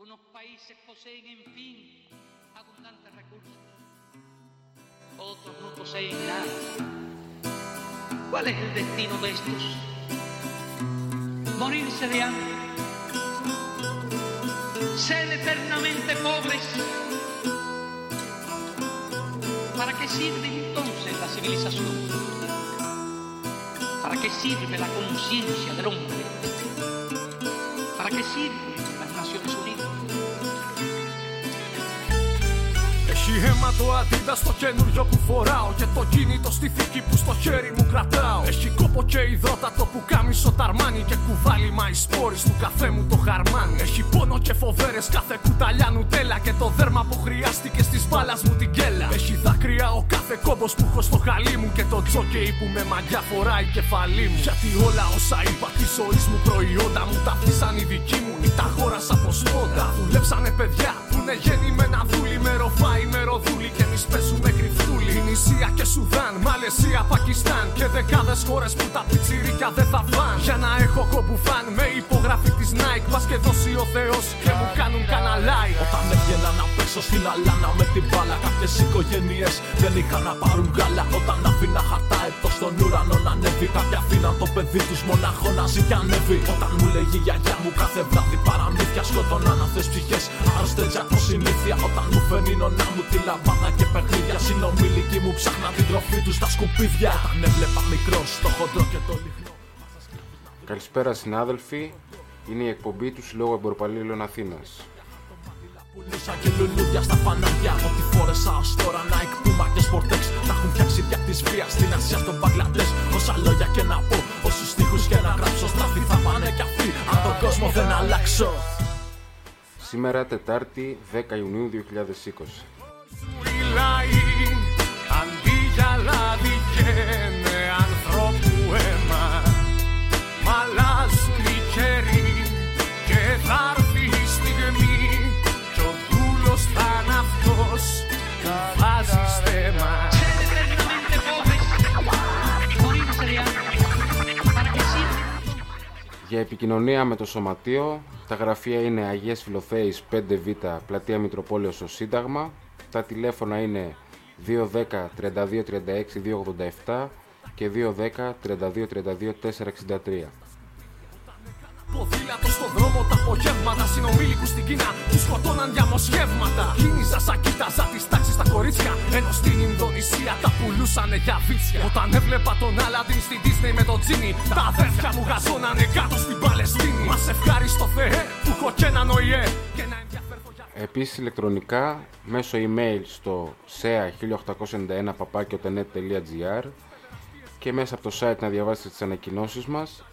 Unos países poseen, en fin, abundantes recursos. Otros no poseen nada. ¿Cuál es el destino de estos? Morirse de hambre. Ser eternamente pobres. ¿Para qué sirve entonces la civilización? ¿Para qué sirve la conciencia del hombre? ¿Para qué sirven las Naciones Unidas? Έχει αίμα το αντίδα στο καινούριο που φοράω και το κίνητο στη θήκη που στο χέρι μου κρατάω. Έχει κόπο και υδρότατο που κάμισο ταρμάνι και κουβάλιμα οι σπόρες του καφέ μου το χαρμάνι. Έχει πόνο και φοβέρες κάθε κουταλιά νουτέλα και το δέρμα που χρειάστηκε στις μπάλας μου την κέλα. Έχει δάκρυα ο κάθε κόμπος που έχω στο χαλί μου και το τζόκεϊ που με μαγιά φοράει κεφαλή μου. Γιατί όλα όσα είπα τη ζωής μου προϊόντα μου τα πτήσαν οι δικοί μου ή τα αγόρασα από σπόντα. Δουλέψανε παιδιά που είναι γεννημένα δούλοι με ροφάι με ροδούλη και εμείς παίζουμε κρυφτούλη. Ινησία και Σουδάν, Μαλαισία, Πακιστάν και δεκάδες χώρες που τα πιτσιρίκια δεν θα φαν. Για να έχω κομπουφάν με υπογραφή της Nike πας και δώσει ο Θεός και μου κάνουν κανένα like. Όταν έβγαινα να παίξω στην αλάνα με την μπάλα κάποιες οικογένειες δεν είχαν να πάρουν γάλα. Όταν άφηνα χαρτά εδώ στον ουρανό να ανέβει κάποιοι αφήναν το παιδί τους μονάχο να ζει και ανέβει. Όταν μου λέγει η γιαγιά μου κάθε βράδυ παραμύθια σκοτώναν αυτές ψυχές άρρωστες από συνήθεια. Όταν μου φέρνει η νονά μου τη λαμπάδα και παιχνίδια συνομιλικοί μου ψάχναν την τροφή τους στα σκουπίδια. Όταν έβλεπα μικρός το χοντρό και το λιχνό. Καλησπέρα συνάδελφοι, είναι η εκπομπή του Συλλόγου Εμποροπαλλήλων Αθήνας. Πουλούσα και λουλούδια στα φανάρια. Ό,τι φόρεσα ως τώρα Nike, Puma και Sportex τα έχουν φτιάξει δια της βίας στην Ασία, στον Μπαγκλαντές. Όσα λόγια και να πω, όσους στίχους και να γράψω στραφή θα πάνε κι αυτοί αν τον κόσμο δεν αλλάξω. Σήμερα Τετάρτη 10 Ιουνίου 2020. Αντί για λάδι καίνε ανθρώπου αίμα. Μ' αλλάζουν οι καιροί και θα έρθει η στιγμή κι ο δούλος θα είναι αυτός που βάζει στέμα. Για επικοινωνία με το Σωματείο, τα γραφεία είναι Αγίας Φιλοθέης 5Β, Πλατεία Μητροπόλεως στο Σύνταγμα. Τα τηλέφωνα είναι 210 32 36 287 και 210 32 32 463. Ποδήλατο στον δρόμο τα απογεύματα. Συνομήλικους στην Κίνα τους σκοτώναν για μοσχεύματα. Κίνησα σαν κοίταζα τις τάξεις στα κορίτσια, ενώ στην Ινδονησία τα πουλούσανε για βίτσια. Όταν έβλεπα τον Άλαντιν στην Disney με τον Τζίνι, τα αδέρφια μου γαζώνανε κάτω στην Παλαιστίνη. Μας ευχάριστο Θεέ που έχω και έναν ΟΗΕ και να ενδιαφέρθω για... Επίσης ηλεκτρονικά μέσω email στο sea1891@otenet.gr και μέσα από το site να διαβάσετε τις ανακοινώσεις μας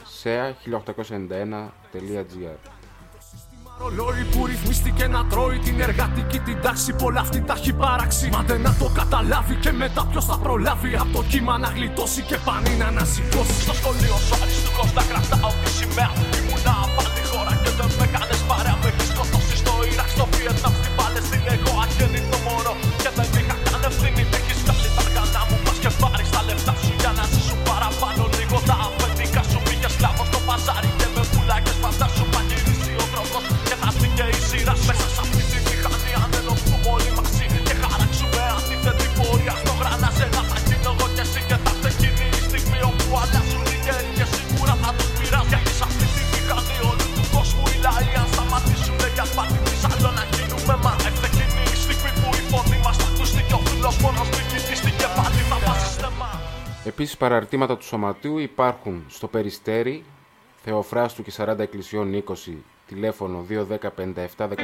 sea1891.gr. Ρολόι που ρυθμίστηκε να τρώει την εργατική την τάξη. Πολλά αυτή τα έχει παράξει. Μα δεν να το καταλάβει και μετά ποιος θα προλάβει. Από το κύμα να γλιτώσει και πανί να ανασηκώσει. Στο σχολείο σου αριστούχος να κρατάω τη σημαία. Ήμουνα απ' άλλη χώρα και δεν με κάνες παρέα. Με έχεις σκοτώσει στο Ιράκ, στο Βιετνάμ, στην Παλαιστίνη. Εγώ αγέννητο μωρό και δεν είχα καν ευθύνη. Μ' έχεις βγάλει τα αργανά μου, πας και πάρεις τα λεφτά σου για να ζήσουν παραπάνω. Λίγο τα αφεντικά σου πήγες σκλάβος στο παζάρι και με πουλάκες φαντάσου να γυρίσει ο δρόμος. Και η σειρά μέσα σ' αυτή τη μηχανή αν ενωθούμε όλοι μαζί και χαράξουμε αντίθετη πορεία στο γρανάζ. Ένα θα γίνω εγώ και εσύ και θα έρθει εκείνη η στιγμή όπου αλλάζουν οι καιροί και σίγουρα θα τους πειράζει. Γιατί σ' αυτή τη μηχανή όλου του κόσμου οι λαοί αν σταματήσουνε για σπάτη της άλλο να γίνουμε. Μα έρθε εκείνη η στιγμή που η φωνή μας θα ακουστεί και ο φίλος μόνος νικητής και πάλι θα βάζει στεμά. Επίσης παραρτήματα του Σωματείου υπάρχουν στο Περιστέρι, Θεοφράστου και 40 Εκκλησιών 20, τηλέφωνο 210 57 18 023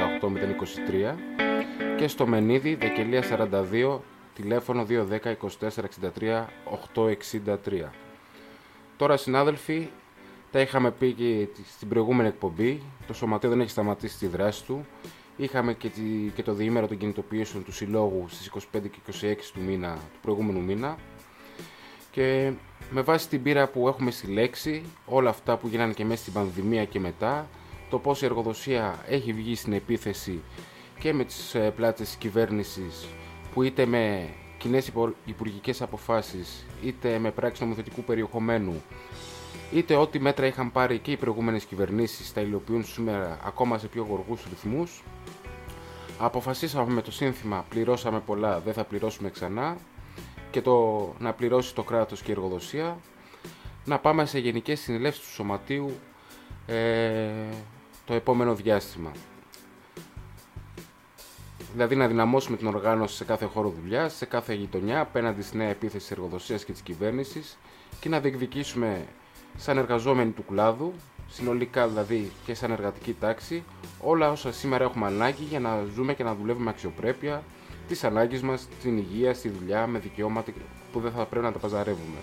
και στο Μενίδη, Δεκελία 42, τηλέφωνο 210 24 63 863. Τώρα συνάδελφοι, τα είχαμε πει και στην προηγούμενη εκπομπή, το Σωματείο δεν έχει σταματήσει τη δράση του. Είχαμε και το διήμερο των κινητοποιήσεων του Συλλόγου στις 25 και 26 του προηγούμενου μήνα και με βάση την πείρα που έχουμε συλλέξει, όλα αυτά που γίνανε και μέσα στην πανδημία και μετά, το πώς η εργοδοσία έχει βγει στην επίθεση και με τις πλάτες της κυβέρνησης που είτε με κοινές υπουργικές αποφάσεις είτε με πράξεις νομοθετικού περιεχομένου είτε ό,τι μέτρα είχαν πάρει και οι προηγούμενες κυβερνήσεις τα υλοποιούν σήμερα ακόμα σε πιο γοργούς ρυθμούς. Αποφασίσαμε με το σύνθημα «Πληρώσαμε πολλά, δεν θα πληρώσουμε ξανά» και το να πληρώσει το κράτος και η εργοδοσία, να πάμε σε γενικές συνελεύσεις του Σωματείου το επόμενο διάστημα. Δηλαδή να δυναμώσουμε την οργάνωση σε κάθε χώρο δουλειάς, σε κάθε γειτονιά, απέναντι στη νέα επίθεση της εργοδοσίας και της κυβέρνησης και να διεκδικήσουμε σαν εργαζόμενοι του κλάδου, συνολικά δηλαδή και σαν εργατική τάξη, όλα όσα σήμερα έχουμε ανάγκη για να ζούμε και να δουλεύουμε με αξιοπρέπεια, τις ανάγκες μας, την υγεία, στη δουλειά, με δικαιώματα που δεν θα πρέπει να τα παζαρεύουμε.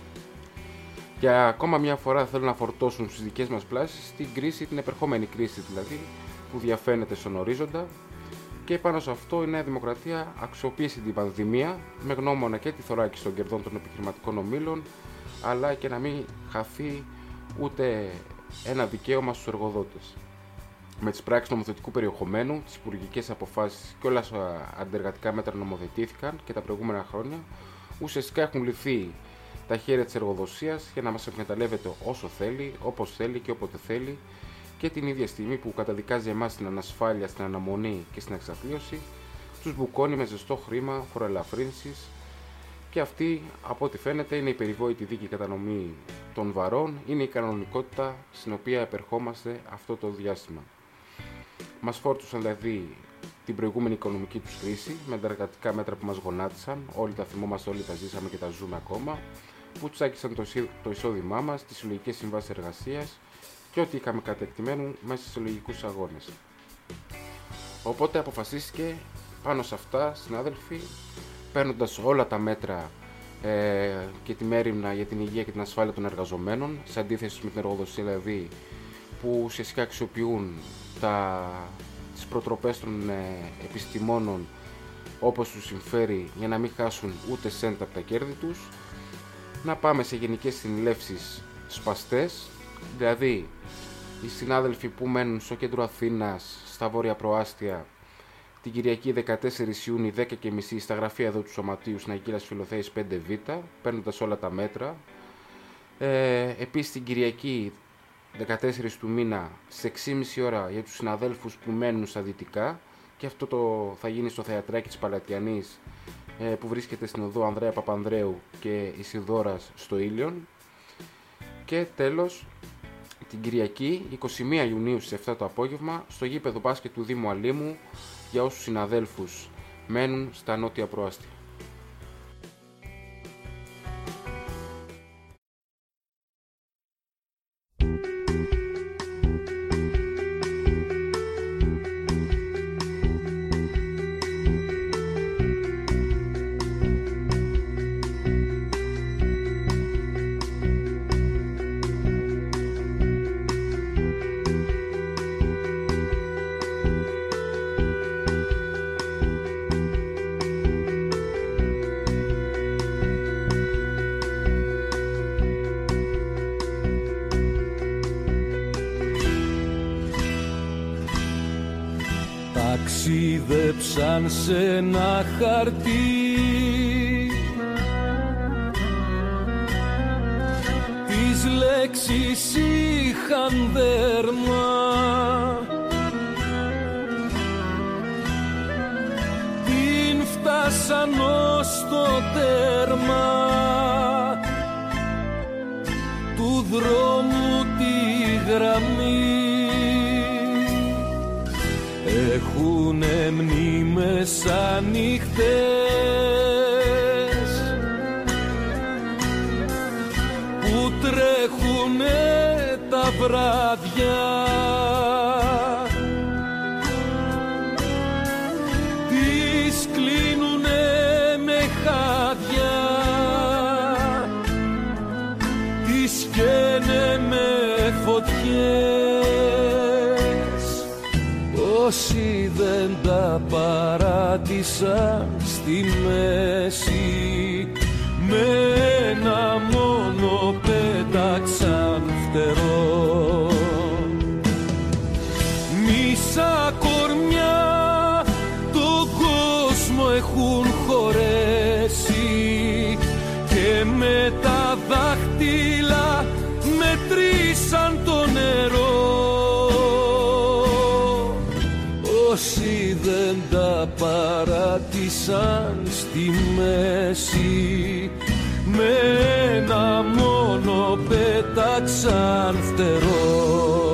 Για ακόμα μια φορά θέλω να φορτώσουν στις δικές μας πλάσεις την κρίση, την επερχόμενη κρίση δηλαδή, που διαφαίνεται στον ορίζοντα, και πάνω σε αυτό η Νέα Δημοκρατία αξιοποίησε την πανδημία με γνώμονα και τη θωράκιση των κερδών των επιχειρηματικών ομίλων, αλλά και να μην χαθεί ούτε ένα δικαίωμα στους εργοδότες. Με τις πράξεις νομοθετικού περιεχομένου, τις υπουργικές αποφάσεις και όλα όσα αντεργατικά μέτρα νομοθετήθηκαν και τα προηγούμενα χρόνια, ουσιαστικά έχουν ληφθεί τα χέρια της εργοδοσίας για να μας εκμεταλλεύεται όσο θέλει, όπως θέλει και όποτε θέλει, και την ίδια στιγμή που καταδικάζει εμάς στην ανασφάλεια, στην αναμονή και στην εξαπλίωση, τους μπουκώνει με ζεστό χρήμα φοροελαφρύνσεις, και αυτή, από ό,τι φαίνεται, είναι η περιβόητη δίκη κατανομή των βαρών, είναι η κανονικότητα στην οποία επερχόμαστε αυτό το διάστημα. Μας φόρτουσαν δηλαδή την προηγούμενη οικονομική τους κρίση με αντεργατικά μέτρα που μας γονάτισαν, όλοι τα θυμόμαστε, όλοι τα ζήσαμε και τα ζούμε ακόμα, που τσάκισαν το εισόδημά μας, τις συλλογικές συμβάσεις εργασίας και ό,τι είχαμε κατεκτημένου μέσα σε συλλογικούς αγώνες. Οπότε αποφασίστηκε πάνω σε αυτά, συνάδελφοι, παίρνοντας όλα τα μέτρα και τη μέριμνα για την υγεία και την ασφάλεια των εργαζομένων, σε αντίθεση με την εργοδοσία δηλαδή, που ουσιαστικά αξιοποιούν τις προτροπές των επιστημόνων όπως τους συμφέρει για να μην χάσουν ούτε σέντα από τα κέρδη τους, να πάμε σε γενικές συνελεύσεις σπαστές, δηλαδή οι συνάδελφοι που μένουν στο κέντρο Αθήνας, στα βόρεια προάστια, την Κυριακή 14 Ιούνιου 10:30 στα γραφεία εδώ του Σωματείου στην Αγγίλας Φιλοθέης 5Β, παίρνοντας όλα τα μέτρα. Επίσης την Κυριακή 14 του μήνα στις 6:30 ώρα για τους συναδέλφους που μένουν στα δυτικά, και αυτό θα γίνει στο θεατράκι της Παλατιανής που βρίσκεται στην οδό Ανδρέα Παπανδρέου και Ισιδώρας στο Ήλιον. Και τέλος την Κυριακή 21 Ιουνίου στις 7 το απόγευμα στο γήπεδο μπάσκετ του Δήμου Αλήμου για όσους συναδέλφους μένουν στα νότια προάστια. Ταξίδεψαν σε ένα χαρτί τις λέξεις είχαν δέρμα, την φτάσαν ως το τέρμα του δρόμου τη γραμμή. Έχουνε μνήμες ανοιχτές που τρέχουνε τα βράδια, τις κλείνουνε με χάδια, τις καίνε με φωτιές. Όσοι δεν τα παράτησαν στη μέση, με ένα μόνο πέταξαν φτερό. Μισά κορμιά τον κόσμο έχουν χωρέσει και με τα δάχτυλα με όσοι δεν τα παράτησαν στη μέση, με ένα μόνο πέταξαν φτερό.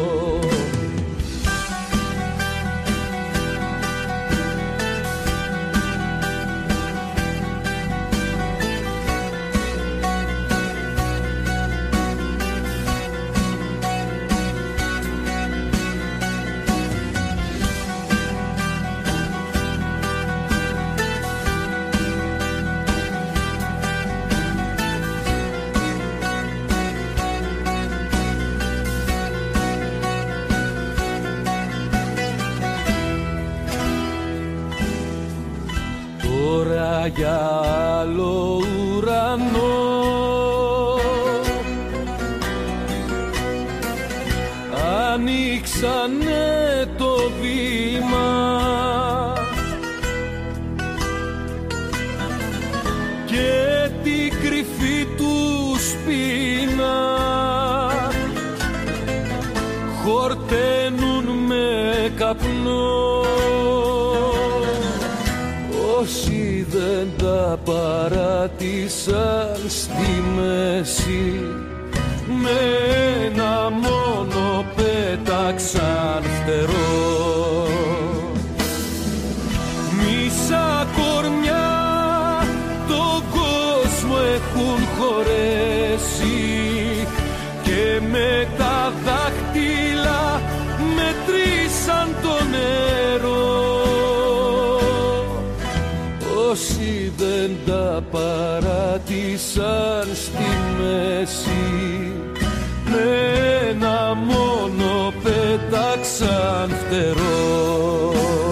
Για άλλο ουρανό ανοίξανε το βήμα και την κρυφή του σπίνα χορταίνουν με καπνό. Όσοι δεν τα παράτησαν στη μέση, με ένα μόνο πέταξαν φτερό. Μισά κορμιά τον κόσμο έχουν χωρέσει και με τα δάχτυλα μετρήσαν το νερό. Όσοι δεν τα παράτησαν στη μέση, με ένα μόνο πέταξαν φτερό.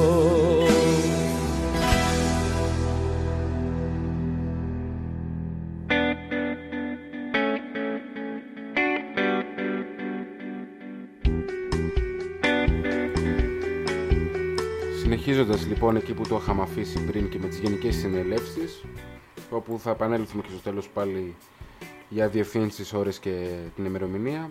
Συνεχίζοντας λοιπόν εκεί που το είχαμε αφήσει πριν και με τις γενικές συνελεύσεις, όπου θα επανέλθουμε και στο τέλος πάλι για διευθύνσεις, ώρες και την ημερομηνία.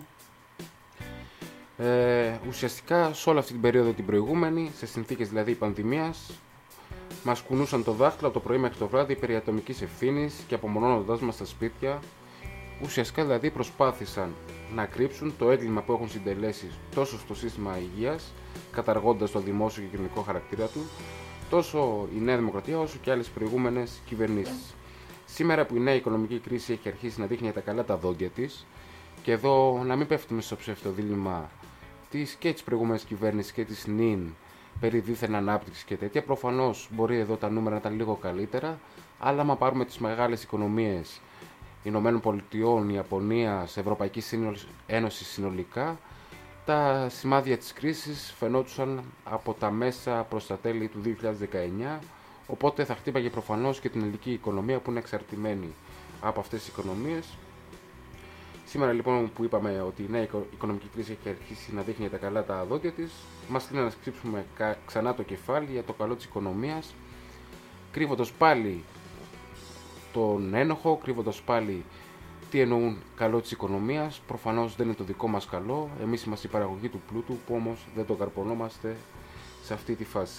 Ουσιαστικά σε όλη αυτή την περίοδο την προηγούμενη, σε συνθήκες δηλαδή πανδημίας, μας κουνούσαν το δάχτυλο από το πρωί μέχρι το βράδυ περί ατομικής ευθύνης και απομονώνοντάς μας στα σπίτια. Ουσιαστικά δηλαδή προσπάθησαν να κρύψουν το έγκλημα που έχουν συντελέσει τόσο στο σύστημα υγείας, καταργώντας το δημόσιο και κοινωνικό χαρακτήρα του, τόσο η Νέα Δημοκρατία όσο και άλλες προηγούμενες κυβερνήσεις. Σήμερα που η νέα οικονομική κρίση έχει αρχίσει να δείχνει τα καλά τα δόντια της, και εδώ να μην πέφτουμε στο ψευτοδίλημμα και της προηγούμενης κυβέρνησης και της νυν περί δίθεν ανάπτυξης και τέτοια, προφανώς μπορεί εδώ τα νούμερα να ήταν λίγο καλύτερα, αλλά άμα πάρουμε τις μεγάλες οικονομίες Ηνωμένων Πολιτειών, Ιαπωνίας, Ευρωπαϊκής Ένωσης συνολικά, τα σημάδια της κρίσης φαινόντουσαν από τα μέσα προς τα τέλη του 2019, οπότε θα χτύπαγε προφανώς και την ελληνική οικονομία που είναι εξαρτημένη από αυτές τις οικονομίες. Σήμερα λοιπόν που είπαμε ότι η νέα οικονομική κρίση έχει αρχίσει να δείχνει τα καλά τα δόντια της, μας κλείνει να σκύψουμε ξανά το κεφάλι για το καλό της οικονομίας, κρύβοντας πάλι τον ένοχο, κρύβοντας πάλι τι εννοούν καλό της οικονομίας. Προφανώς δεν είναι το δικό μας καλό, εμείς είμαστε η παραγωγή του πλούτου που όμως δεν το καρπονόμαστε σε αυτή τη φάση.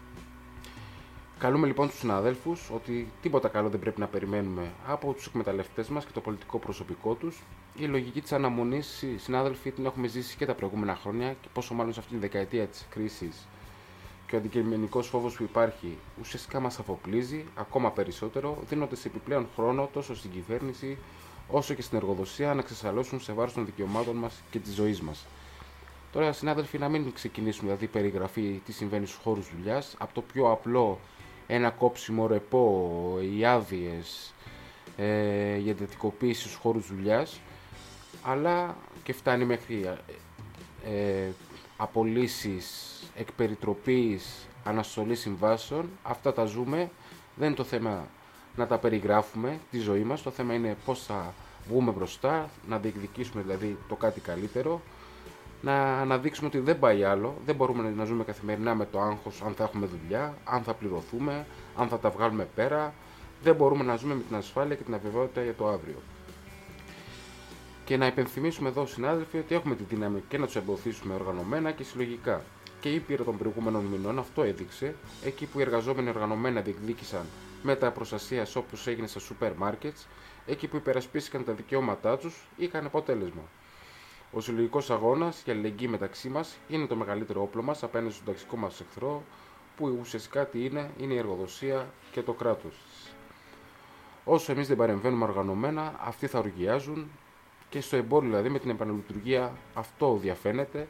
Καλούμε λοιπόν τους συναδέλφους ότι τίποτα καλό δεν πρέπει να περιμένουμε από τους εκμεταλλευτές μας και το πολιτικό προσωπικό τους. Η λογική της αναμονής, συνάδελφοι, την έχουμε ζήσει και τα προηγούμενα χρόνια και πόσο μάλλον σε αυτή τη δεκαετία της κρίσης, και ο αντικειμενικός φόβος που υπάρχει ουσιαστικά μας αφοπλίζει ακόμα περισσότερο, δίνοντας επιπλέον χρόνο τόσο στην κυβέρνηση όσο και στην εργοδοσία να εξασφαλώσουν σε βάρος των δικαιωμάτων μας και της ζωής μας. Τώρα, συνάδελφοι, να μην ξεκινήσουμε δηλαδή περιγραφή τι συμβαίνει στους χώρους δουλειάς, από το πιο απλό ένα κόψιμο ρεπό, οι άδειες, η εντατικοποίηση στους χώρους δουλειάς, αλλά και φτάνει μέχρι απολύσεις, εκπεριτροπής, αναστολή συμβάσεων. Αυτά τα ζούμε, δεν είναι το θέμα να τα περιγράφουμε τη ζωή μας, το θέμα είναι πώς θα βγούμε μπροστά, να διεκδικήσουμε δηλαδή το κάτι καλύτερο, να αναδείξουμε ότι δεν πάει άλλο, δεν μπορούμε να ζούμε καθημερινά με το άγχος αν θα έχουμε δουλειά, αν θα πληρωθούμε, αν θα τα βγάλουμε πέρα, δεν μπορούμε να ζούμε με την ασφάλεια και την αβεβαιότητα για το αύριο. Και να υπενθυμίσουμε εδώ, συνάδελφοι, ότι έχουμε τη δύναμη και να τους εμποδίσουμε οργανωμένα και συλλογικά. και ήπειρο των προηγούμενων μηνών αυτό έδειξε, εκεί που οι εργαζόμενοι οργανωμένα διεκδίκησαν μέτρα προστασίας όπως έγινε στα σούπερ μάρκετς, εκεί που υπερασπίστηκαν τα δικαιώματά τους, είχαν αποτέλεσμα. Ο συλλογικός αγώνας και η αλληλεγγύη μεταξύ μας είναι το μεγαλύτερο όπλο μας απέναντι στον ταξικό μας εχθρό, που ουσιαστικά τι είναι η εργοδοσία και το κράτος. Όσο εμείς δεν παρεμβαίνουμε οργανωμένα, αυτοί θα οργιάζουν και στο εμπόριο, δηλαδή με την επαναλειτουργία, αυτό διαφαίνεται.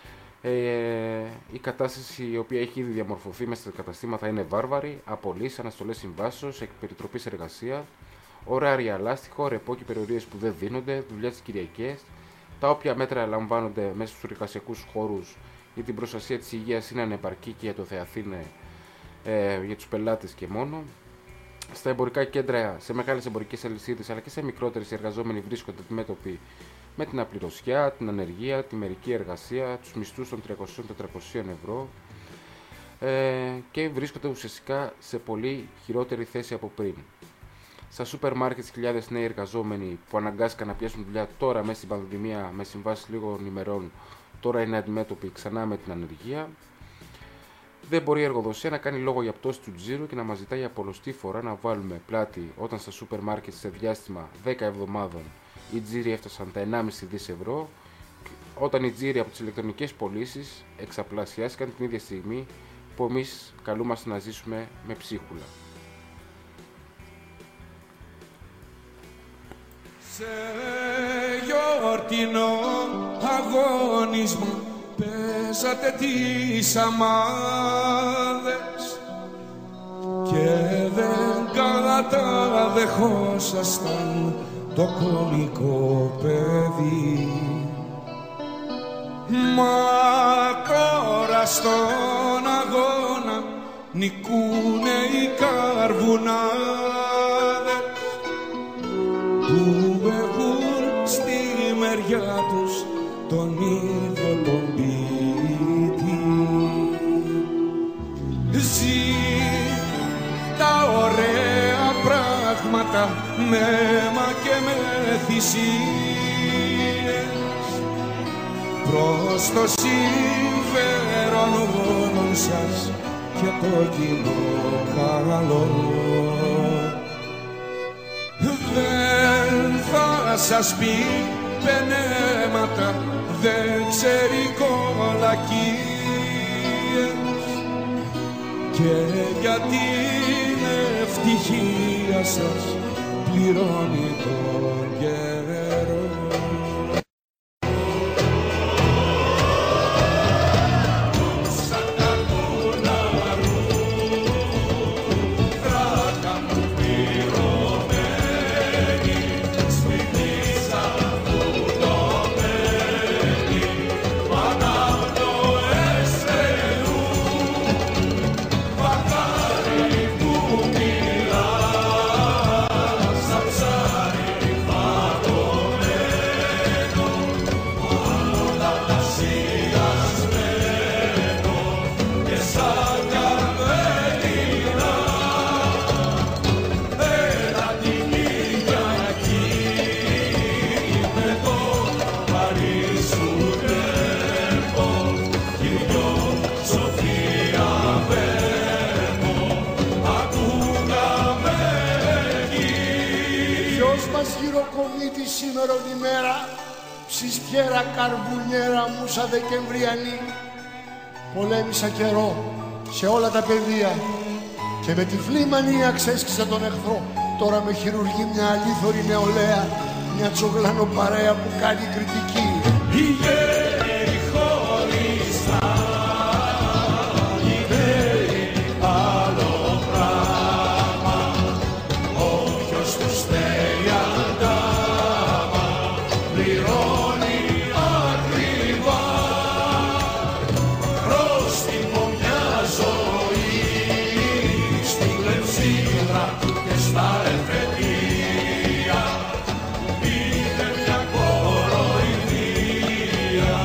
Η κατάσταση η οποία έχει ήδη διαμορφωθεί μέσα στα καταστήματα είναι βάρβαρη, απολύσεις, αναστολές συμβάσεως, εκπεριτροπής εργασία, ωράρια αλάστιχο, ρεπό και περιορίες που δεν δίνονται, δουλειά τις Κυριακές, τα όποια μέτρα λαμβάνονται μέσα στους εργασιακούς χώρους για την προστασία της υγείας είναι ανεπαρκή και για το Θεαθήνε, για τους πελάτες και μόνο. Στα εμπορικά κέντρα, σε μεγάλες εμπορικές αλυσίδες αλλά και σε μικρότερες, οι εργαζόμενοι βρίσκονται αντιμέτωποι με την απληρωσιά, την ανεργία, τη μερική εργασία, τους μισθούς των 300-400 ευρώ και βρίσκονται ουσιαστικά σε πολύ χειρότερη θέση από πριν. Στα σούπερ μάρκετ, χιλιάδες νέοι εργαζόμενοι που αναγκάστηκαν να πιάσουν δουλειά τώρα μέσα στην πανδημία με συμβάσεις λίγων ημερών, τώρα είναι αντιμέτωποι ξανά με την ανεργία. Δεν μπορεί η εργοδοσία να κάνει λόγο για πτώση του τζίρου και να μας ζητάει για πολλωστή φορά να βάλουμε πλάτη όταν στα σούπερ μάρκετ σε διάστημα 10 εβδομάδων οι τζίροι έφτασαν τα 1,5 δις ευρώ, όταν οι τζίροι από τις ηλεκτρονικές πωλήσεις εξαπλασιάστηκαν την ίδια στιγμή που εμείς καλούμαστε να ζήσουμε με ψίχουλα. Σε γιορτινό αγώνισμα παίζατε τις αμάδες και δεν καταδεχόσασταν το κωμικό παιδί. Μα τώρα στον αγώνα νικούνε οι καρβουνάδες που έχουν στη μεριά τους τον ίδιο τον ποιητή. Ζει τα ωραία πράγματα με αίμα και με θυσίες προς το συμφέρον όλων σας και το κοινό καλό. Δεν θα σας πει πενέματα, δεν ξέρει κολακίες και για την ευτυχία σας πληρώνει τον καιρό. Σήμερον ημέρα, ψιστιέρα καρβουνιέρα μουσα δεκεμβριανή. Πολέμησα καιρό σε όλα τα πεδία και με τυφλή μανία ξέσκισα τον εχθρό. Τώρα με χειρουργεί μια αλήθωρη νεολαία, μια τσογλάνο παρέα που κάνει κριτική. Οι γέροι χωριστά, οι γέροι άλλο πράγμα, όποιος τους θέλει αντάμα πληρώνει ακριβά. Πρόστιμο μια ζωή στην κλεψίδρα και στα εφετεία, είναι μια κοροϊδία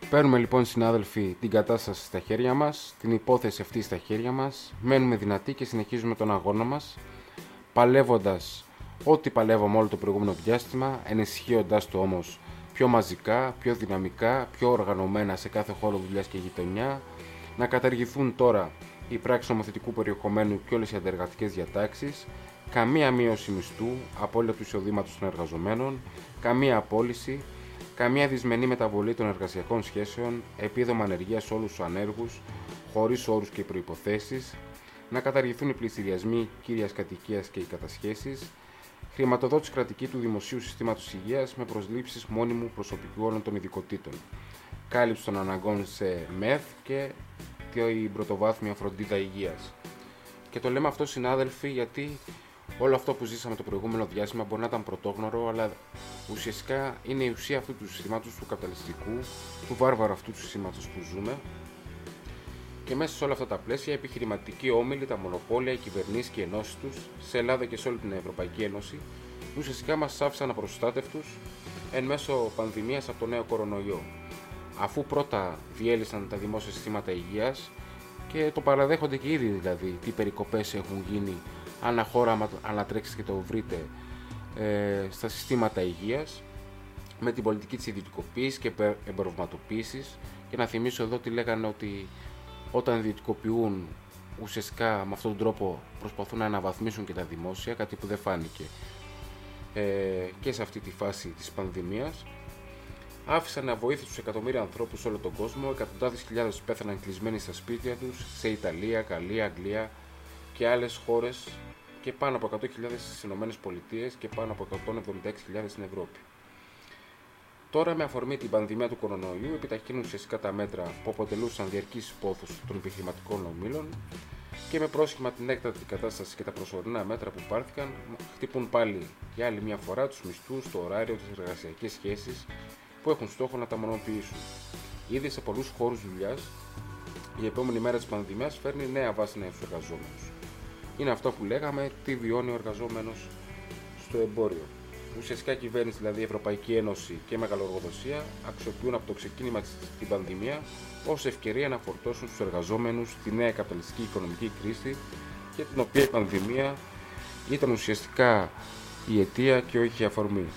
Παίρνουμε λοιπόν, συνάδελφοι, την κατάσταση στα χέρια μας, την υπόθεση αυτή στα χέρια μας, μένουμε δυνατοί και συνεχίζουμε τον αγώνα μας, παλεύοντας ό,τι παλεύαμε όλο το προηγούμενο διάστημα, ενισχύοντας το όμως πιο μαζικά, πιο δυναμικά, πιο οργανωμένα σε κάθε χώρο δουλειάς και γειτονιά, να καταργηθούν τώρα οι πράξεις νομοθετικού περιεχομένου και όλες οι αντεργατικές διατάξεις, καμία μείωση μισθού, απώλεια του εισοδήματος των εργαζομένων, καμία απόλυση, καμία δυσμενή μεταβολή των εργασιακών σχέσεων, επίδομα ανεργίας σε όλους τους ανέργους, χωρίς όρους και προϋποθέσεις, να καταργηθούν οι πληστηριασμοί κύριας κατοικίας και οι κατασχέσεις, χρηματοδότηση κρατική του δημοσίου συστήματος υγείας με προσλήψεις μόνιμου προσωπικού όλων των ειδικοτήτων, κάλυψη των αναγκών σε ΜΕΘ και την πρωτοβάθμια φροντίδα υγείας. Και το λέμε αυτό, συνάδελφοι, γιατί όλο αυτό που ζήσαμε το προηγούμενο διάστημα μπορεί να ήταν πρωτόγνωρο, αλλά ουσιαστικά είναι η ουσία αυτού του συστήματος, του καπιταλιστικού, του βάρβαρου αυτού του συστήματος που ζούμε. Και μέσα σε όλα αυτά τα πλαίσια, οι επιχειρηματικοί όμιλοι, τα μονοπόλια, οι κυβερνήσεις και οι ενώσεις τους, σε Ελλάδα και σε όλη την Ευρωπαϊκή Ένωση, ουσιαστικά μας άφησαν απροστάτευτους εν μέσω πανδημίας από το νέο κορονοϊό. Αφού πρώτα διέλυσαν τα δημόσια συστήματα υγείας και το παραδέχονται και ήδη, δηλαδή, τι περικοπές έχουν γίνει ανά χώρα, αν τρέξετε και το βρείτε, στα συστήματα υγείας, με την πολιτική της ιδιωτικοποίησης και εμπορευματοποίησης. Και να θυμίσω εδώ τι λέγανε, ότι όταν ιδιωτικοποιούν, ουσιαστικά με αυτόν τον τρόπο προσπαθούν να αναβαθμίσουν και τα δημόσια, κάτι που δεν φάνηκε και σε αυτή τη φάση της πανδημίας. Άφησαν αβοήθητους εκατομμύρια ανθρώπους σε όλο τον κόσμο, εκατοντάδες χιλιάδες πέθαναν κλεισμένοι στα σπίτια τους, σε Ιταλία, Γαλλία, Αγγλία και άλλες χώρες, και πάνω από 100.000 στις ΗΠΑ και πάνω από 176.000 στην Ευρώπη. Τώρα, με αφορμή την πανδημία του κορονοϊού, επιταχύνουν ουσιαστικά τα μέτρα που αποτελούσαν διαρκείς πόθους των επιχειρηματικών ομίλων και με πρόσχημα την έκτακτη κατάσταση και τα προσωρινά μέτρα που πάρθηκαν, χτυπούν πάλι για άλλη μια φορά τους μισθούς, το ωράριο, τις εργασιακές σχέσεις που έχουν στόχο να τα μονοποιήσουν. Ήδη σε πολλούς χώρους δουλειάς, η επόμενη μέρα της πανδημίας φέρνει νέα βάση νέους εργαζόμενους. Είναι αυτό που λέγαμε, τι βιώνει ο εργαζόμενος στο εμπόριο. Ουσιαστικά η κυβέρνηση, δηλαδή η Ευρωπαϊκή Ένωση και η μεγαλοεργοδοσία, αξιοποιούν από το ξεκίνημα την πανδημία ως ευκαιρία να φορτώσουν στους εργαζόμενους τη νέα καπιταλιστική οικονομική κρίση, και την οποία η πανδημία ήταν ουσιαστικά η αιτία και όχι η αφορμή.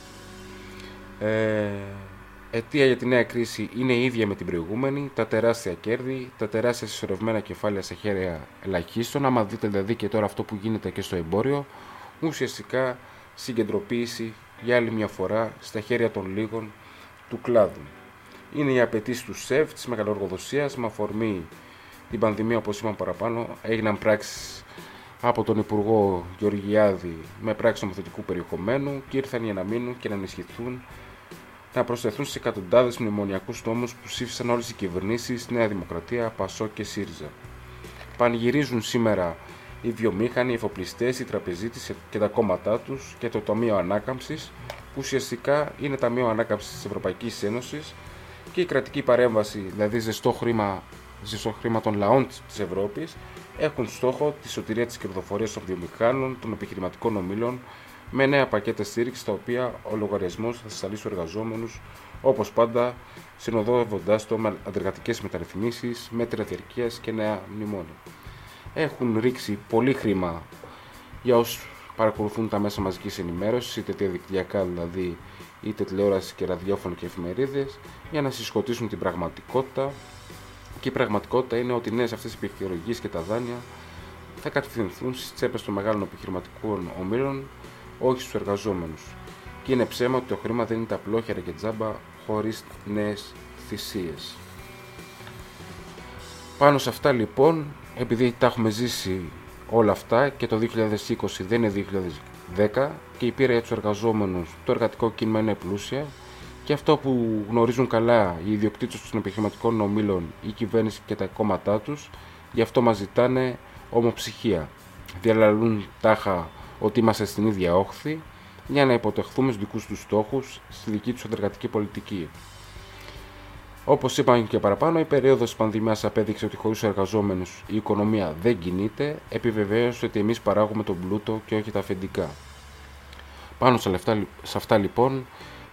Αιτία για τη νέα κρίση είναι η ίδια με την προηγούμενη, τα τεράστια κέρδη, τα τεράστια συσσωρευμένα κεφάλαια σε χέρια ελαχίστων. Άμα δείτε δηλαδή και τώρα αυτό που γίνεται και στο εμπόριο, ουσιαστικά συγκεντρωποίηση για άλλη μια φορά στα χέρια των λίγων του κλάδου. Είναι η απαιτήση του ΣΕΒ, της μεγαλοεργοδοσίας, με αφορμή την πανδημία, όπως είπαμε παραπάνω, έγιναν πράξεις από τον Υπουργό Γεωργιάδη με πράξεις νομοθετικού περιεχομένου και ήρθαν για να μείνουν και να ενισχυθούν, να προσθεθούν σε εκατοντάδες μνημονιακούς νόμους που ψήφισαν όλες οι κυβερνήσεις, Νέα Δημοκρατία, ΠΑΣΟΚ και ΣΥΡΙΖΑ. Πανηγυρίζουν σήμερα οι βιομήχανοι, οι εφοπλιστές, οι τραπεζίτες και τα κόμματά τους και το Ταμείο Ανάκαμψης, που ουσιαστικά είναι Ταμείο Ανάκαμψης της Ευρωπαϊκής Ένωσης, και η κρατική παρέμβαση, δηλαδή ζεστό χρήμα των λαών της Ευρώπης, έχουν στόχο τη σωτηρία της κερδοφορίας των βιομηχάνων, των επιχειρηματικών ομίλων, με νέα πακέτα στήριξη, τα οποία ο λογαριασμός θα σταλεί στους εργαζόμενους, όπως πάντα συνοδεύοντας το με αντεργατικές μεταρρυθμίσεις, μέτρα διαρκείας και νέα μνημόνια. Έχουν ρίξει πολύ χρήμα για όσους παρακολουθούν τα μέσα μαζικής ενημέρωσης, είτε διαδικτυακά δηλαδή, είτε τηλεόραση και ραδιόφωνο και εφημερίδες, για να συσκοτήσουν την πραγματικότητα. Και η πραγματικότητα είναι ότι οι νέες αυτές οι επιχειρηματικές και τα δάνεια θα κατευθυνθούν στις τσέπες των μεγάλων επιχειρηματικών ομίλων, όχι στους εργαζόμενους. Και είναι ψέμα ότι το χρήμα δεν είναι τα απλόχερα και τζάμπα, χωρίς νέες θυσίες. Πάνω σε αυτά λοιπόν, επειδή τα έχουμε ζήσει όλα αυτά και το 2020 δεν είναι 2010 και η πείρα για τους εργαζόμενους, το εργατικό κίνημα είναι πλούσια, και αυτό που γνωρίζουν καλά οι ιδιοκτήτες των επιχειρηματικών ομίλων, η κυβέρνηση και τα κόμματά τους, γι' αυτό μας ζητάνε ομοψυχία. Διαλαλούν τάχα ότι είμαστε στην ίδια όχθη, για να υποτεχθούμε στους δικούς τους στόχους, στη δική τους εργατική πολιτική. Όπως είπαμε και παραπάνω, η περίοδος της πανδημίας απέδειξε ότι χωρίς εργαζόμενους η οικονομία δεν κινείται, επιβεβαίωσε ότι εμείς παράγουμε τον πλούτο και όχι τα αφεντικά. Πάνω σε αυτά λοιπόν,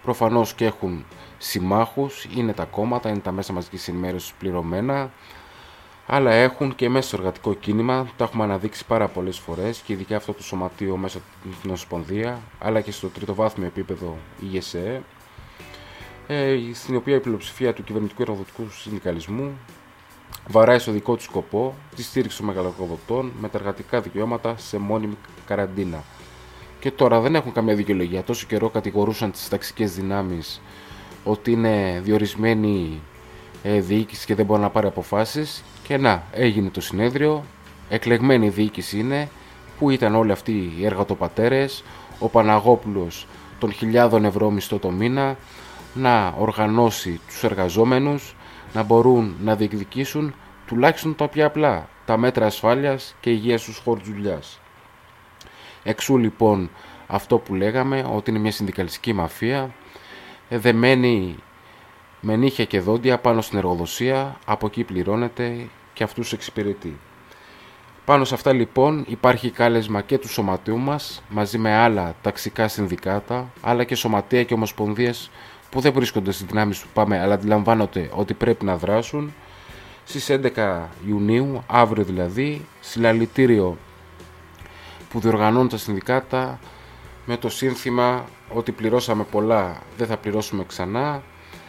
προφανώς και έχουν συμμάχους, είναι τα κόμματα, είναι τα μέσα μαζικής ενημέρωσης πληρωμένα, αλλά έχουν και μέσα στο εργατικό κίνημα, το έχουμε αναδείξει πάρα πολλές φορές και ειδικά αυτό το σωματείο μέσα στην Εθνοσπονδία, αλλά και στο τριτοβάθμιο επίπεδο η ΓΕΣΕ, στην οποία η πλειοψηφία του κυβερνητικού εργοδοτικού συνδικαλισμού βαράει στο δικό του σκοπό τη στήριξη των μεγαλοεργοδοτών με τα εργατικά δικαιώματα σε μόνιμη καραντίνα. Και τώρα δεν έχουν καμία δικαιολογία. Τόσο καιρό κατηγορούσαν τις ταξικές δυνάμεις ότι είναι διορισμένη διοίκηση και δεν μπορεί να πάρει αποφάσεις. Και να, έγινε το συνέδριο, εκλεγμένη διοίκηση είναι, που ήταν όλοι αυτοί οι εργατοπατέρες, ο Παναγόπουλος των 1.000 ευρώ μισθό το μήνα, να οργανώσει τους εργαζόμενους να μπορούν να διεκδικήσουν τουλάχιστον τα πιο απλά, τα μέτρα ασφάλειας και υγείας στους χώρους δουλειάς. Εξού λοιπόν αυτό που λέγαμε, ότι είναι μια συνδικαλιστική μαφία, δεμένη με νύχια και δόντια πάνω στην εργοδοσία, από εκεί πληρώνεται και αυτούς εξυπηρετεί. Πάνω σε αυτά λοιπόν υπάρχει κάλεσμα και του σωματείου μας, μαζί με άλλα ταξικά συνδικάτα, αλλά και σωματεία και ομοσπονδίες που δεν βρίσκονται στις δυνάμεις που πάμε, αλλά αντιλαμβάνονται ότι πρέπει να δράσουν. Στις 11 Ιουνίου, αύριο δηλαδή, συλλαλητήριο που διοργανώνουν τα συνδικάτα με το σύνθημα ότι πληρώσαμε πολλά, δεν θα πληρώσουμε ξανά.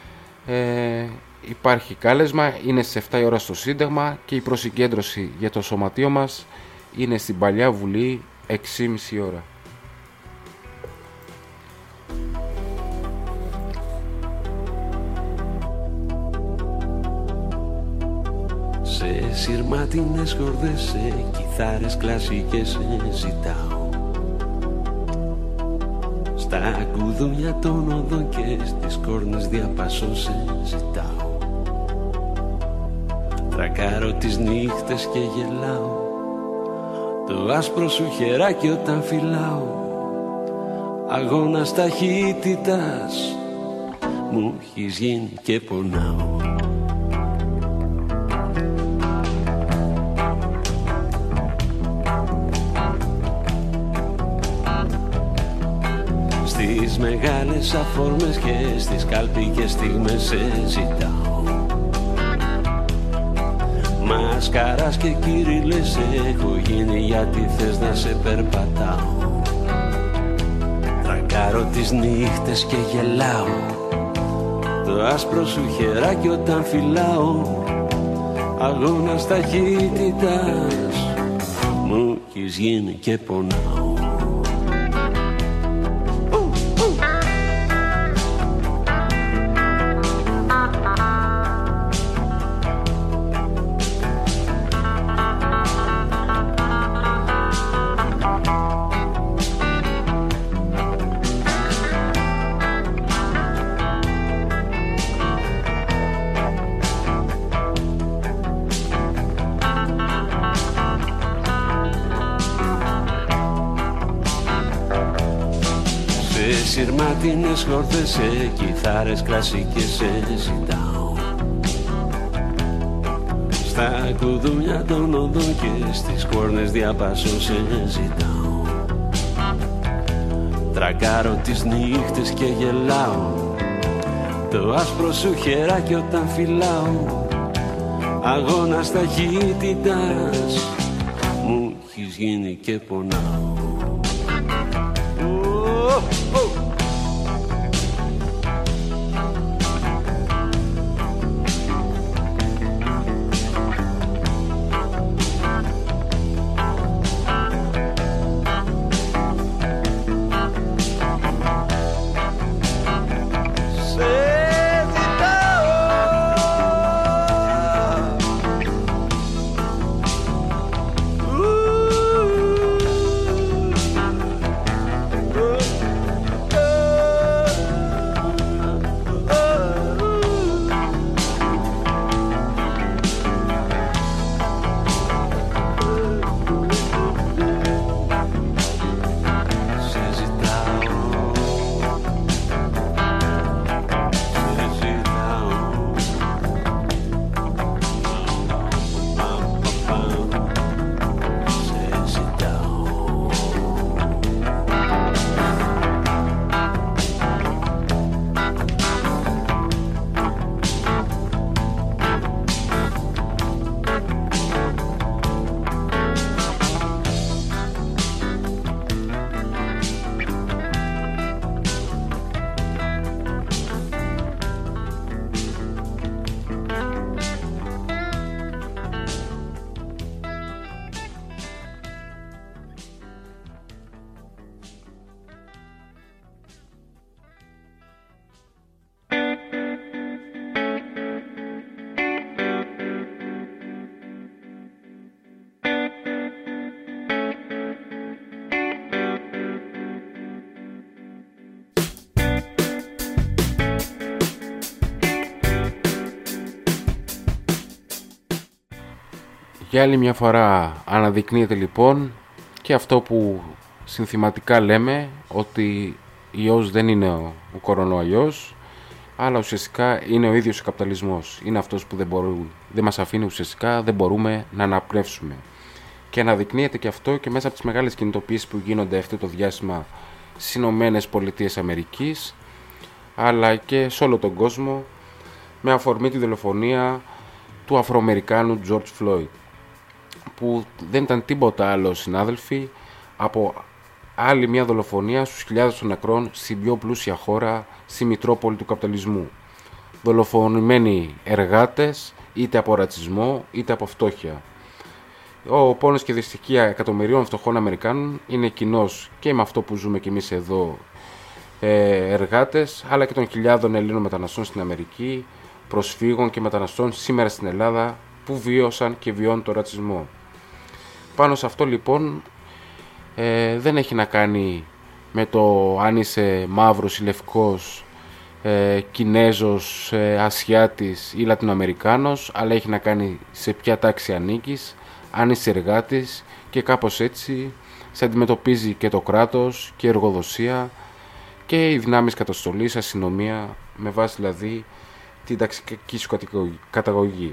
Υπάρχει κάλεσμα, είναι στις 7 η ώρα στο Σύνταγμα και η προσυγκέντρωση για το σωματείο μας είναι στην Παλιά Βουλή 6.30 ώρα. Σε σειρματινές χορδές, σε κιθάρες κλασικές σε ζητάω. Στα κουδούνια των οδών και στις κόρνες διαπάσω σε ζητάω. Τρακάρω τις νύχτες και γελάω, το άσπρο σου χεράκι όταν φυλάω. Αγώνας ταχύτητας μου έχεις γίνει και πονάω. Στις μεγάλες αφορμές και στις καλπικές στιγμές σε ζητάω. Μασκαράς και κύριλες έχω γίνει, γιατί θες να σε περπατάω. Τρακάρω τις νύχτες και γελάω, το άσπρο σου χεράκι όταν φυλάω. Αγώνας ταχύτητας μου έχεις γίνει και πονάω. Σειρματινές χορδές, σε κιθάρες κλασικές σε ζητάω. Στα κουδούνια των οδών και στις κόρνες διαπάσω σε ζητάω. Τρακάρω τις νύχτες και γελάω, το άσπρο σου χεράκι όταν φυλάω. Αγώνας ταχύτητας μου έχεις γίνει και πονάω. Για άλλη μια φορά αναδεικνύεται λοιπόν και αυτό που συνθηματικά λέμε, ότι ιός δεν είναι ο κορονοϊός, αλλά ουσιαστικά είναι ο ίδιος ο καπιταλισμός. Είναι αυτός που δεν μας αφήνει ουσιαστικά, δεν μπορούμε να αναπνεύσουμε. Και αναδεικνύεται και αυτό και μέσα από τις μεγάλες κινητοποιήσεις που γίνονται αυτό το διάστημα στις Ηνωμένες Πολιτείες Αμερικής, αλλά και σε όλο τον κόσμο, με αφορμή τη δολοφονία του Αφροαμερικάνου George Floyd, που δεν ήταν τίποτα άλλο, συνάδελφοι, από άλλη μια δολοφονία στους χιλιάδες των νεκρών στην πιο πλούσια χώρα, στη Μητρόπολη του καπιταλισμού. Δολοφονημένοι εργάτες, είτε από ρατσισμό είτε από φτώχεια. Ο πόνος και δυστυχία εκατομμυρίων φτωχών Αμερικάνων είναι κοινός και με αυτό που ζούμε κι εμείς εδώ, εργάτες, αλλά και των χιλιάδων Ελλήνων μεταναστών στην Αμερική, προσφύγων και μεταναστών σήμερα στην Ελλάδα, που βίωσαν και βιώνουν τον ρατσισμό. Πάνω σε αυτό λοιπόν δεν έχει να κάνει με το αν είσαι μαύρος ή λευκός, Κινέζος, Ασιάτης ή Λατινοαμερικάνος, αλλά έχει να κάνει σε ποια τάξη ανήκεις, αν είσαι εργάτης, και κάπως έτσι σε αντιμετωπίζει και το κράτος και η εργοδοσία και οι δυνάμεις καταστολής, αστυνομία, με βάση δηλαδή την ταξική σου καταγωγή.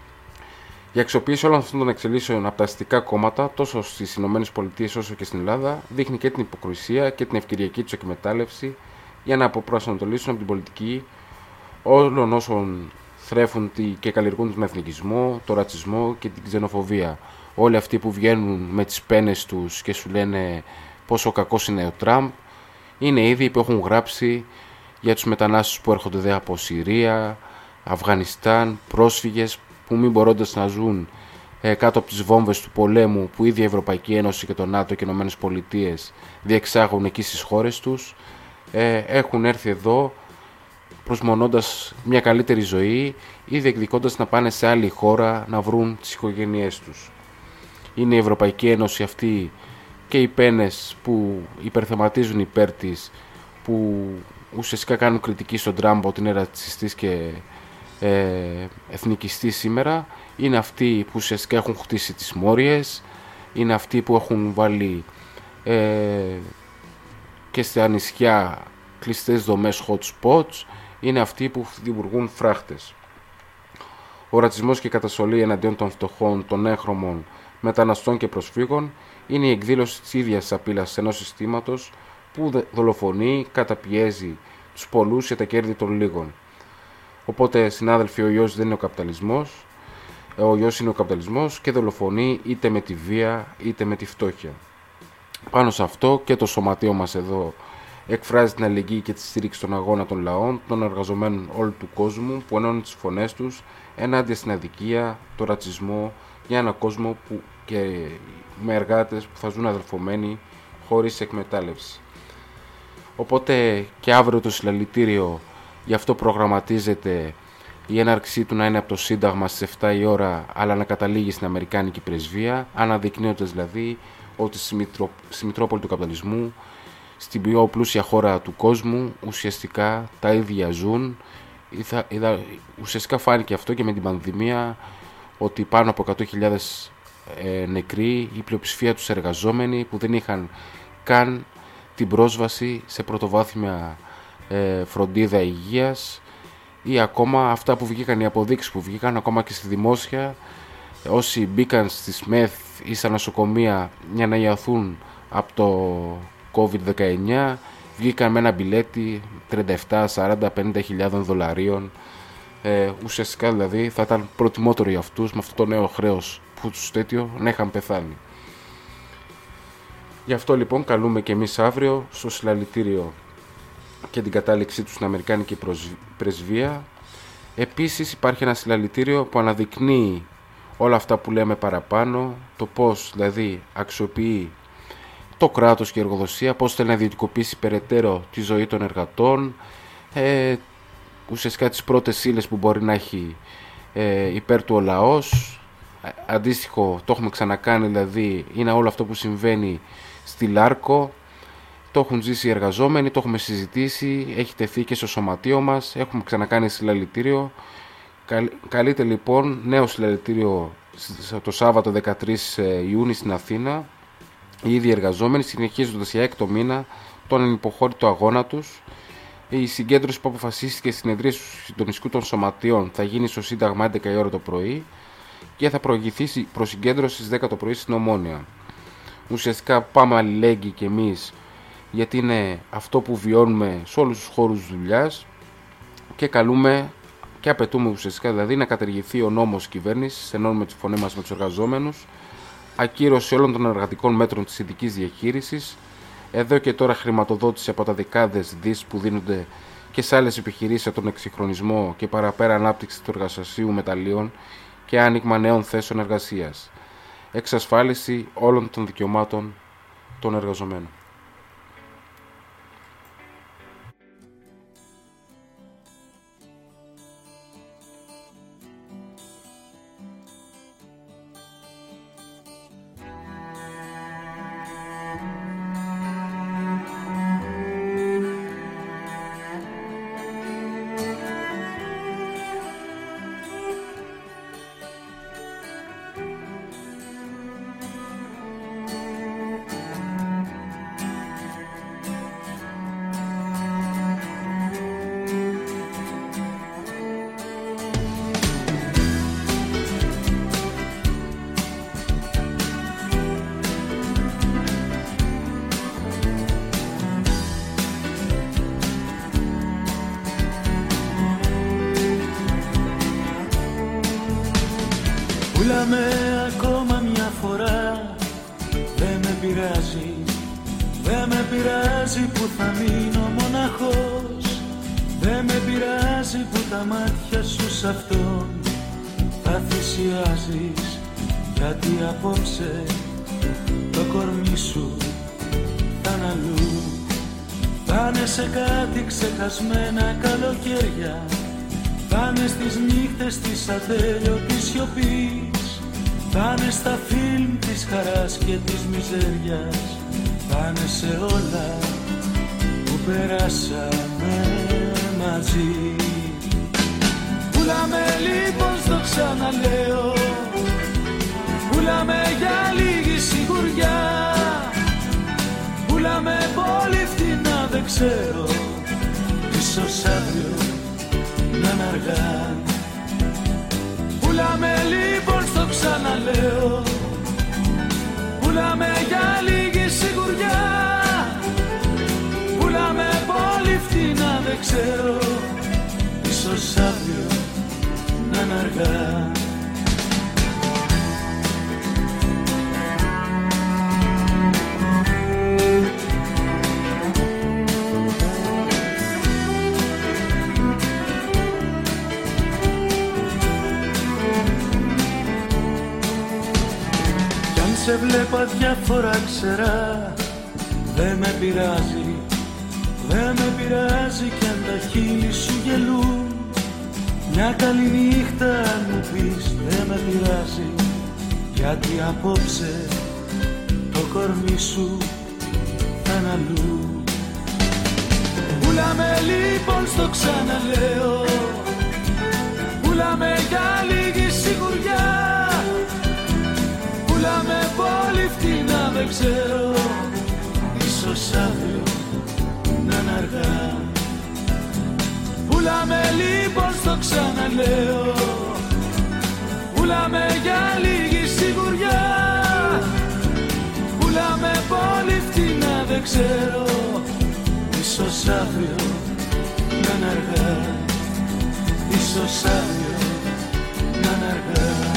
Η αξιοποίηση όλων αυτών των εξελίσεων από τα αστικά κόμματα, τόσο στις ΗΠΑ όσο και στην Ελλάδα, δείχνει και την υποκρισία και την ευκαιριακή τους εκμετάλλευση για να αποπροσανατολίσουν από την πολιτική όλων όσων θρέφουν και καλλιεργούν τον εθνικισμό, τον ρατσισμό και την ξενοφοβία. Όλοι αυτοί που βγαίνουν με τις πένες τους και σου λένε πόσο κακός είναι ο Τραμπ, είναι ήδη που έχουν γράψει για τους μετανάστες που έρχονται από Συρία, Αφγανιστάν, πρόσφυγες που μην μπορώντας να ζουν κάτω από τις βόμβες του πολέμου που ήδη η Ευρωπαϊκή Ένωση και το ΝΑΤΟ και οι ΗΠΑ διεξάγουν εκεί στις χώρες τους, έχουν έρθει εδώ προσμονώντας μια καλύτερη ζωή ή διεκδικώντας να πάνε σε άλλη χώρα να βρουν τις οικογένειές τους. Είναι η Ευρωπαϊκή Ένωση αυτή και οι πένες που υπερθεματίζουν υπέρ της, που ουσιαστικά κάνουν κριτική στον Τραμπ ότι είναι ρατσιστής και εθνικιστής σήμερα, είναι αυτοί που ουσιαστικά έχουν χτίσει τις μόριες, είναι αυτοί που έχουν βάλει και στα νησιά κλειστές δομές hot spots, είναι αυτοί που δημιουργούν φράχτες. Ο ρατσισμός και η καταστολή εναντίον των φτωχών, των έγχρωμων, μεταναστών και προσφύγων είναι η εκδήλωση της ίδιας απειλής ενός συστήματος που δολοφονεί, καταπιέζει τους πολλούς για τα κέρδη των λίγων. Οπότε, συνάδελφοι, ο ιός δεν είναι ο καπιταλισμός, ο ιός είναι ο καπιταλισμός και δολοφονεί είτε με τη βία είτε με τη φτώχεια. Πάνω σε αυτό και το σωματείο μας εδώ εκφράζει την αλληλεγγύη και τη στήριξη των αγώνα των λαών, των εργαζομένων όλου του κόσμου που ενώνουν τις φωνές τους ενάντια στην αδικία, το ρατσισμό, για έναν κόσμο που και με εργάτες που θα ζουν αδελφωμένοι χωρίς εκμετάλλευση. Οπότε και αύριο το συλλαλητήριο, γι' αυτό προγραμματίζεται η έναρξή του να είναι από το Σύνταγμα στις 7 η ώρα, αλλά να καταλήγει στην Αμερικάνικη πρεσβεία, αναδεικνύοντας δηλαδή ότι στη Μητρόπολη του καπιταλισμού, στην πιο πλούσια χώρα του κόσμου, ουσιαστικά τα ίδια ζουν. Ουσιαστικά φάνηκε αυτό και με την πανδημία, ότι πάνω από 100.000 νεκροί, η πλειοψηφία τους εργαζόμενοι που δεν είχαν καν την πρόσβαση σε πρωτοβάθμια φροντίδα υγείας, ή ακόμα αυτά που βγήκαν, οι αποδείξεις που βγήκαν ακόμα και στη δημόσια, όσοι μπήκαν στις ΜΕΘ ή στα νοσοκομεία για να ιαθούν από το COVID-19, βγήκαν με ένα μπιλέτι 37, 40, 50.000 δολαρίων. Ουσιαστικά δηλαδή θα ήταν προτιμότερο για αυτούς με αυτό το νέο χρέος που τους τέτοιο να είχαν πεθάνει. Γι' αυτό λοιπόν καλούμε και εμείς αύριο στο συλλαλητήριο και την κατάληξή του στην Αμερικάνικη πρεσβεία. Επίσης υπάρχει ένα συλλαλητήριο που αναδεικνύει όλα αυτά που λέμε παραπάνω, το πώς δηλαδή αξιοποιεί το κράτος και η εργοδοσία, πώς θέλει να ιδιωτικοποιήσει περαιτέρω τη ζωή των εργατών, ουσιαστικά τις πρώτες ύλες που μπορεί να έχει υπέρ του ο λαός. Αντίστοιχο το έχουμε ξανακάνει, δηλαδή είναι όλο αυτό που συμβαίνει στη Λάρκο, το έχουν ζήσει οι εργαζόμενοι, το έχουμε συζητήσει, έχει τεθεί και στο σωματείο μας, έχουμε ξανακάνει συλλαλητήριο. Καλείται λοιπόν νέο συλλαλητήριο το Σάββατο 13 Ιούνιου στην Αθήνα, οι ίδιοι εργαζόμενοι συνεχίζοντας για έκτο μήνα τον ανυποχώρητο αγώνα τους. Η συγκέντρωση που αποφασίστηκε στη συνεδρία του Συντονιστικού των Σωματείων θα γίνει στο Σύνταγμα 11 η ώρα το πρωί και θα προηγηθεί προσυγκέντρωση στις 10 το πρωί στην Ομόνια. Ουσιαστικά πάμε αλληλέγγυοι κι εμείς, γιατί είναι αυτό που βιώνουμε σε όλους τους χώρους δουλειάς, και καλούμε και απαιτούμε ουσιαστικά δηλαδή να καταργηθεί ο νόμος της κυβέρνησης, ενώνουμε τη φωνή μας με τους εργαζόμενους, ακύρωση όλων των εργατικών μέτρων της ειδικής διαχείρισης, εδώ και τώρα χρηματοδότηση από τα δεκάδες δις που δίνονται και σε άλλες επιχειρήσεις για τον εξυγχρονισμό και παραπέρα ανάπτυξη του εργαστασίου μεταλλίων και άνοιγμα νέων θέσεων εργασίας. Εξασφάλιση όλων των δικαιωμάτων των εργαζομένων. Πουλάμε ακόμα μια φορά, δεν με πειράζει, δεν με πειράζει που θα μείνω μοναχός, δεν με πειράζει που τα μάτια σου σ' αυτόν θα θυσιάζεις, γιατί απόψε το κορμί σου θα είναι αλλού, θα είναι σε κάτι ξεχασμένα καλοκαίρια, θα είναι στις νύχτες της ατέλειωτης σιωπής, θα είναι στα φιλμ της χαράς και της μιζέριας, θα είναι σε όλα που περάσαμε μαζί. Πουλάμε λοιπόν, στο ξαναλέω, πουλάμε για λίγη σιγουριά, πουλάμε πολύ φτηνά, δεν ξέρω, ίσως αύριο να είναι αργά. Πουλάμε λοιπόν, στο ξαναλέω, πουλάμε για λίγη σιγουριά, πουλάμε πολύ φτηνά, δεν ξέρω, ίσως αύριο να είναι αργά. Σε βλέπα διάφορα ξερά, δεν με πειράζει, δεν με πειράζει κι αν τα χείλη σου γελούν. Μια καλή νύχτα αν μου πεις, δεν με πειράζει, γιατί απόψε το κορμί σου θα είναι αλλού. Πουλάμε λοιπόν, στο ξαναλέω, πουλάμε για λίγη σιγουριά, πουλάμε πολύ φτηνά, δεν ξέρω, ίσως αύριο να είναι αργά. Πουλάμε λοιπόν, στο ξαναλέω, πουλάμε για λίγη σιγουριά, πουλάμε πολύ φτηνά, δεν ξέρω, ίσως αύριο να είναι αργά, ίσως αύριο να είναι αργά.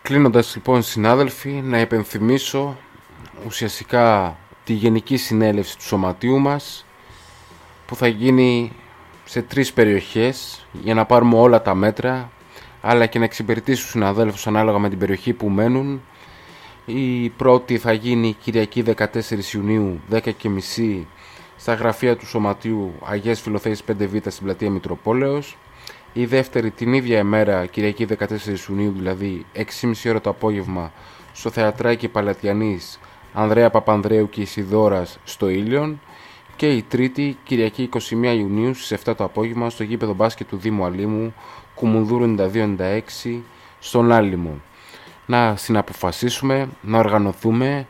Κλείνοντας λοιπόν, συνάδελφοι, να υπενθυμίσω ουσιαστικά τη Γενική Συνέλευση του Σωματείου μας, που θα γίνει σε 3 περιοχές για να πάρουμε όλα τα μέτρα, αλλά και να εξυπηρετήσουμε τους συναδέλφους ανάλογα με την περιοχή που μένουν. Η πρώτη θα γίνει Κυριακή 14 Ιουνίου 10:30 στα γραφεία του Σωματείου Αγίας Φιλοθέης 5Β στην πλατεία Μητροπόλεως. Η δεύτερη την ίδια ημέρα, Κυριακή 14 Ιουνίου, δηλαδή 6:30 ώρα το απόγευμα, στο Θεατράκι Παλατιανής Ανδρέα Παπανδρέου και Ισιδώρας στο Ήλιον. Και η τρίτη, Κυριακή 21 Ιουνίου στις 7 το απόγευμα, στο γήπεδο μπάσκετ του Δήμου Αλήμου, Κουμουνδούρου 92-96, στον Άλυμο. Να συναποφασίσουμε, να οργανωθούμε,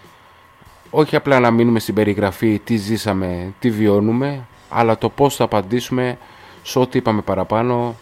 όχι απλά να μείνουμε στην περιγραφή τι ζήσαμε, τι βιώνουμε, αλλά το πώς θα απαντήσουμε σε ό,τι είπαμε παραπάνω,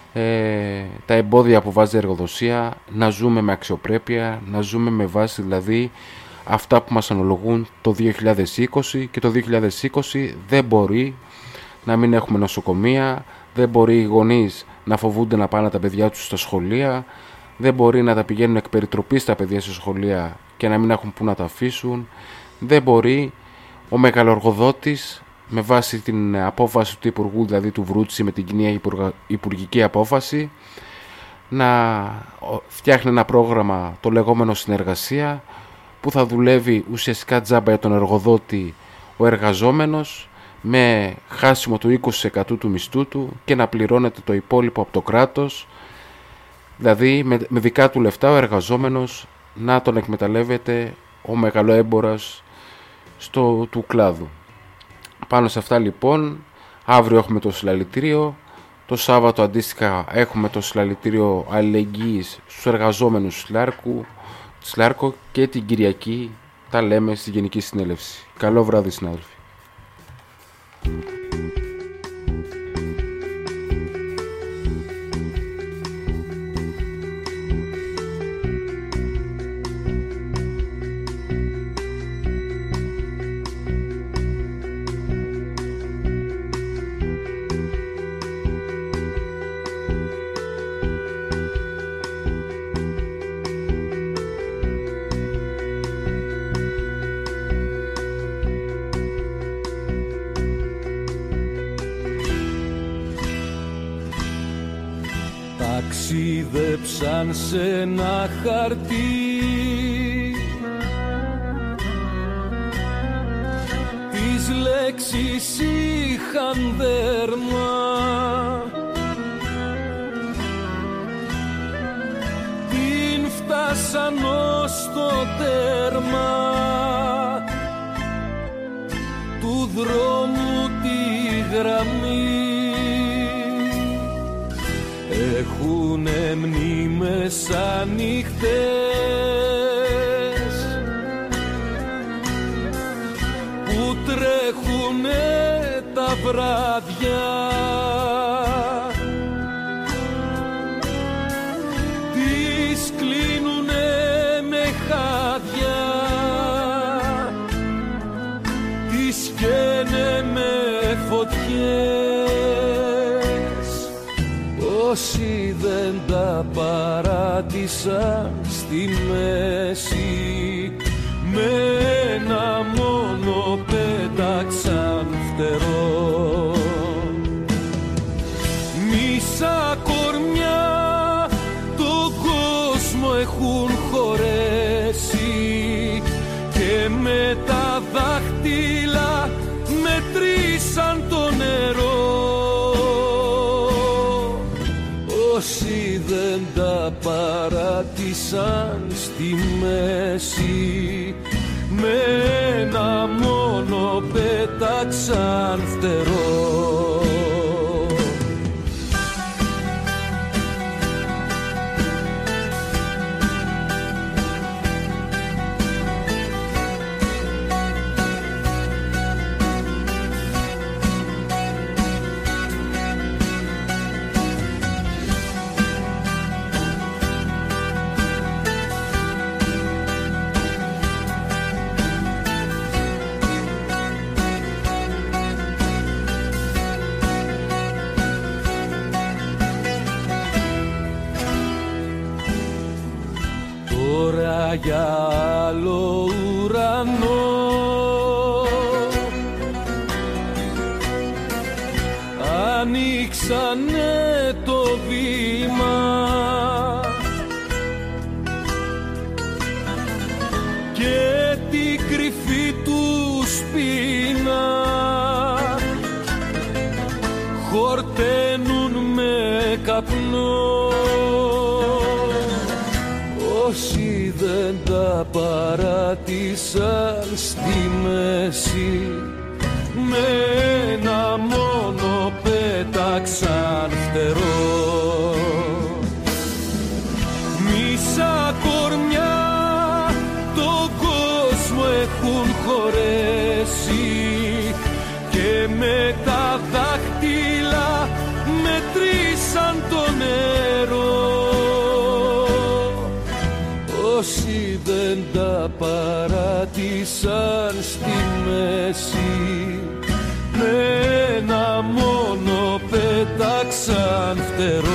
τα εμπόδια που βάζει η εργοδοσία, να ζούμε με αξιοπρέπεια, να ζούμε με βάση δηλαδή αυτά που μας αναλογούν το 2020, και το 2020 δεν μπορεί να μην έχουμε νοσοκομεία, δεν μπορεί οι γονείς να φοβούνται να πάνε τα παιδιά τους στα σχολεία, δεν μπορεί να τα πηγαίνουν εκ περιτροπής τα παιδιά στα σχολεία και να μην έχουν που να τα αφήσουν, δεν μπορεί ο μεγαλοεργοδότης με βάση την απόφαση του Υπουργού, δηλαδή του Βρούτση, με την κοινή υπουργική απόφαση, να φτιάχνει ένα πρόγραμμα, το λεγόμενο συνεργασία, που θα δουλεύει ουσιαστικά τζάμπα για τον εργοδότη ο εργαζόμενος, με χάσιμο του 20% του μισθού του, και να πληρώνεται το υπόλοιπο από το κράτος, δηλαδή με δικά του λεφτά ο εργαζόμενος να τον εκμεταλλεύεται ο μεγαλοέμπορας του κλάδου. Πάνω σε αυτά λοιπόν, αύριο έχουμε το συλλαλητήριο, το Σάββατο αντίστοιχα έχουμε το συλλαλητήριο αλληλεγγύης στους εργαζόμενους Σλάρκο, και την Κυριακή τα λέμε στη Γενική Συνέλευση. Καλό βράδυ, συνάδελφοι. Ταξίδεψαν σε ένα χαρτί τις λέξεις είχαν δέρμα, την φτάσαν ως το τέρμα του δρόμου τη γραμμή. Έχουνε μνήμες ανοιχτές που τρέχουνε τα βράδια, τις κλείνουνε με χάδια, τις καίνε με φωτιές. Όσοι δεν τα παράτησαν στη μέση, με ένα μόνο πέταξαν φτερό. Μισά κορμιά τον κόσμο έχουν χωρέσει και με τα δάχτυλα μετρήσαν το νερό. Όσοι δεν τα παράτησαν στη μέση, με ένα μόνο πέταξαν φτερό. για άλλο ουρανό. Ανοίξανε το βήμα και την κρυφή του σπίνα χορταίνουν με καπνό. Όσοι δεν τα παράτησαν στη μέση με ένα μόνο πέταξαν φτερό. Μισά κορμιά τον κόσμο έχουν χωρέσει και με τα δάχτυλα μετρήσαν το νερό. Όσοι δεν τα παράτησαν στη μέση με ένα μόνο πέταξαν φτερό.